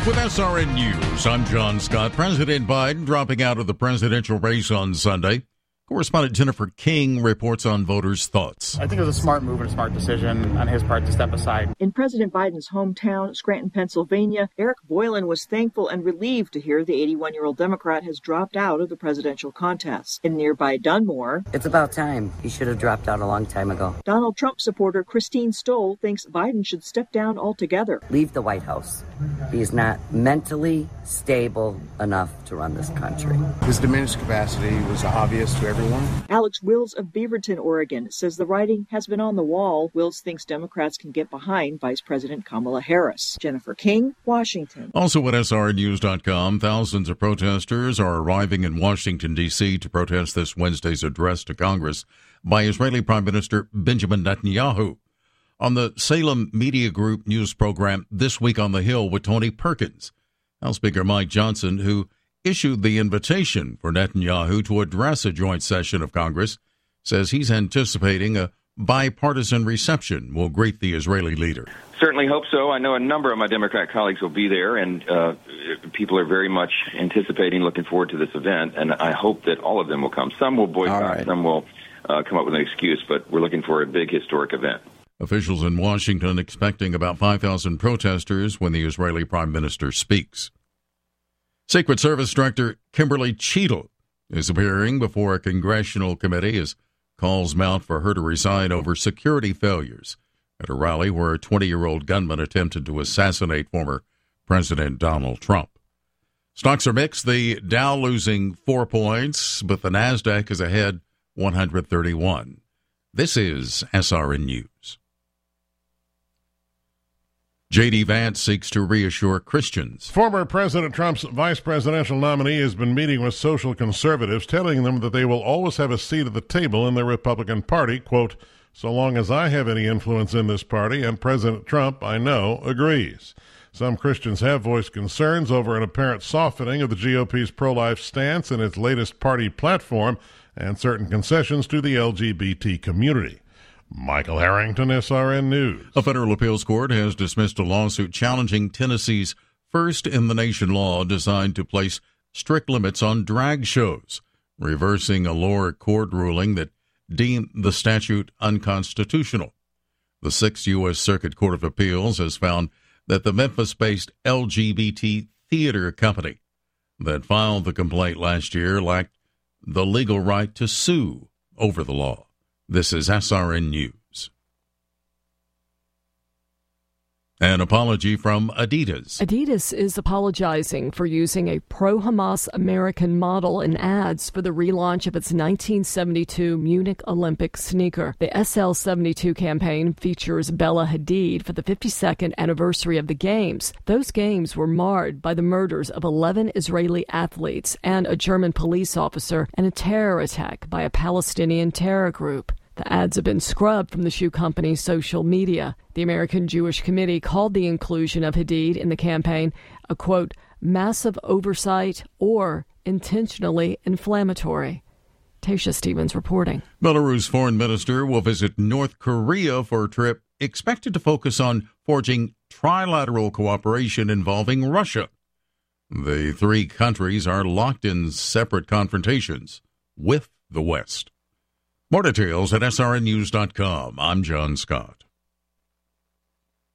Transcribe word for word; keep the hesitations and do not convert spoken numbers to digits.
With S R N News, I'm John Scott. President Biden dropping out of the presidential race on Sunday. Correspondent Jennifer King reports on voters' thoughts. I think it was a smart move and a smart decision on his part to step aside. In President Biden's hometown, Scranton, Pennsylvania, Eric Boylan was thankful and relieved to hear the eighty-one-year-old Democrat has dropped out of the presidential contest. In nearby Dunmore, it's about time. He should have dropped out a long time ago. Donald Trump supporter Christine Stoll thinks Biden should step down altogether. Leave the White House. He is not mentally stable enough to run this country. His diminished capacity was obvious to everyone. Alex Wills of Beaverton, Oregon, says the writing has been on the wall. Wills thinks Democrats can get behind Vice President Kamala Harris. Jennifer King, Washington. Also at S R N news dot com, thousands of protesters are arriving in Washington, D C to protest this Wednesday's address to Congress by Israeli Prime Minister Benjamin Netanyahu. On the Salem Media Group news program This Week on the Hill with Tony Perkins, House Speaker Mike Johnson, who issued the invitation for Netanyahu to address a joint session of Congress, says he's anticipating a bipartisan reception will greet the Israeli leader. Certainly hope so. I know a number of my Democrat colleagues will be there, and uh, people are very much anticipating, looking forward to this event, and I hope that all of them will come. Some will boycott, right. Some will uh, come up with an excuse, but we're looking for a big historic event. Officials in Washington expecting about five thousand protesters when the Israeli prime minister speaks. Secret Service Director Kimberly Cheadle is appearing before a congressional committee as calls mount for her to resign over security failures at a rally where a twenty-year-old gunman attempted to assassinate former President Donald Trump. Stocks are mixed, the Dow losing four points, but the NASDAQ is ahead one hundred thirty-one. This is S R N News. J D. Vance seeks to reassure Christians. Former President Trump's vice presidential nominee has been meeting with social conservatives, telling them that they will always have a seat at the table in the Republican Party. Quote, so long as I have any influence in this party, and President Trump, I know, agrees. Some Christians have voiced concerns over an apparent softening of the G O P's pro-life stance in its latest party platform and certain concessions to the L G B T community. Michael Harrington, S R N News. A federal appeals court has dismissed a lawsuit challenging Tennessee's first-in-the-nation law designed to place strict limits on drag shows, reversing a lower court ruling that deemed the statute unconstitutional. The Sixth U S. Circuit Court of Appeals has found that the Memphis-based L G B T theater company that filed the complaint last year lacked the legal right to sue over the law. This is S R N News. An apology from Adidas. Adidas is apologizing for using a pro-Hamas American model in ads for the relaunch of its nineteen seventy-two Munich Olympic sneaker. The S L seventy-two campaign features Bella Hadid for the fifty-second anniversary of the Games. Those Games were marred by the murders of eleven Israeli athletes and a German police officer and a terror attack by a Palestinian terror group. The ads have been scrubbed from the shoe company's social media. The American Jewish Committee called the inclusion of Hadid in the campaign a, quote, massive oversight or intentionally inflammatory. Tasha Stevens reporting. Belarus foreign minister will visit North Korea for a trip expected to focus on forging trilateral cooperation involving Russia. The three countries are locked in separate confrontations with the West. More details at S R N news dot com. I'm John Scott.